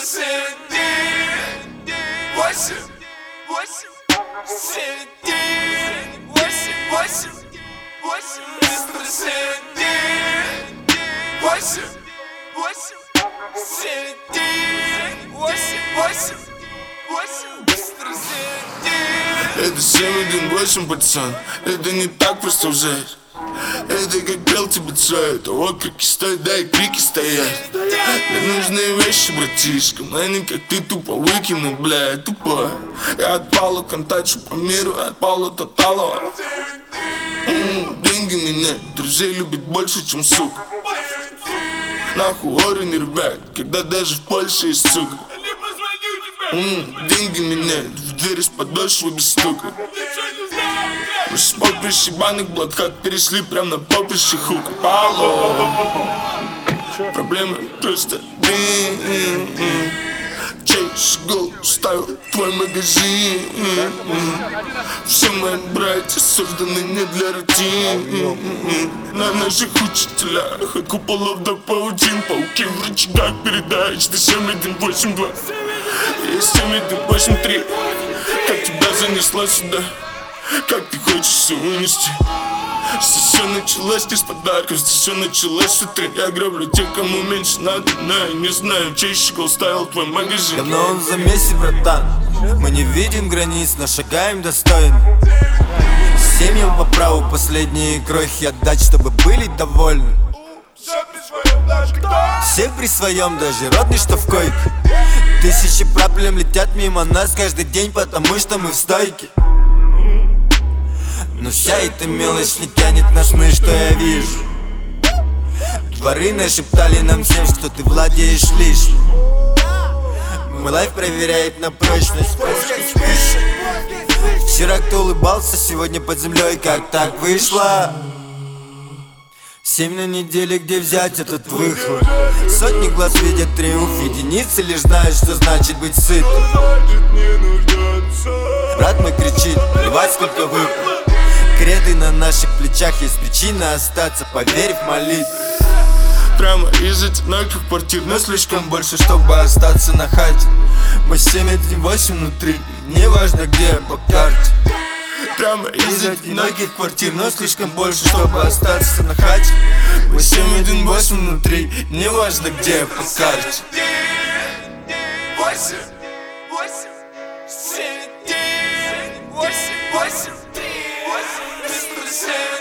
Это 718, пацан, это не так просто в жизни. Это как пел тебе Цой, того крики стоят, да и крики стоят. Мне нужны вещи, братишка, они как ты тупо выкину, бля, тупо. Я отпал, контачу по миру, отпал от Тоталова. Деньги меня, друзей любит больше, чем сука. Нахуй ори не ребят, когда даже в Польше есть сука. Деньги меняют, в двери с подошвы без стука. Мы с поприщи банок блокад перешли прям на поприще хука. Проблемы просто чей шагал, ставил твой магазин. Все мои братья созданы не для рутин. На наших учителях от куполов до паутин. Пауки в рычагах передач, ты 7182 и 7183. Как тебя занесла сюда? Как ты хочешь все вынести? Здесь все началось не с подарков, здесь все началось с утра. Я граблю тех, кому меньше надо, но я не знаю, чей щекол ставил твой магазин. Давно он в замесе, братан, мы не видим границ, но шагаем достойно. Семьям по праву последние крохи отдать, чтобы были довольны. Все при своем, даже родный, что в койке. Тысячи проблем летят мимо нас каждый день, потому что мы в стойке. Но вся эта мелочь не тянет на сны, что я вижу. Дворы нашептали нам всем, что ты владеешь лишним. Мой лайф проверяет на прочность. Вчера кто улыбался, сегодня под землей, как так вышло? 7 на неделе, где взять этот выхлоп? Сотни глаз видят триумф, единицы лишь знают, что значит быть сытым. Брат мой кричит, плевать сколько выпал. Креды на наших плечах, есть причина остаться, поверь в молитву. Прямо из одиноких квартир, но слишком больше, чтобы остаться на хате. Мы 718 внутри, неважно где по карте. Прямо из одиноких квартир, но слишком больше, чтобы остаться на хате. Мы 718 внутри, неважно где по карте. 8, 7, 9, 8, 8, 3, 8, 7.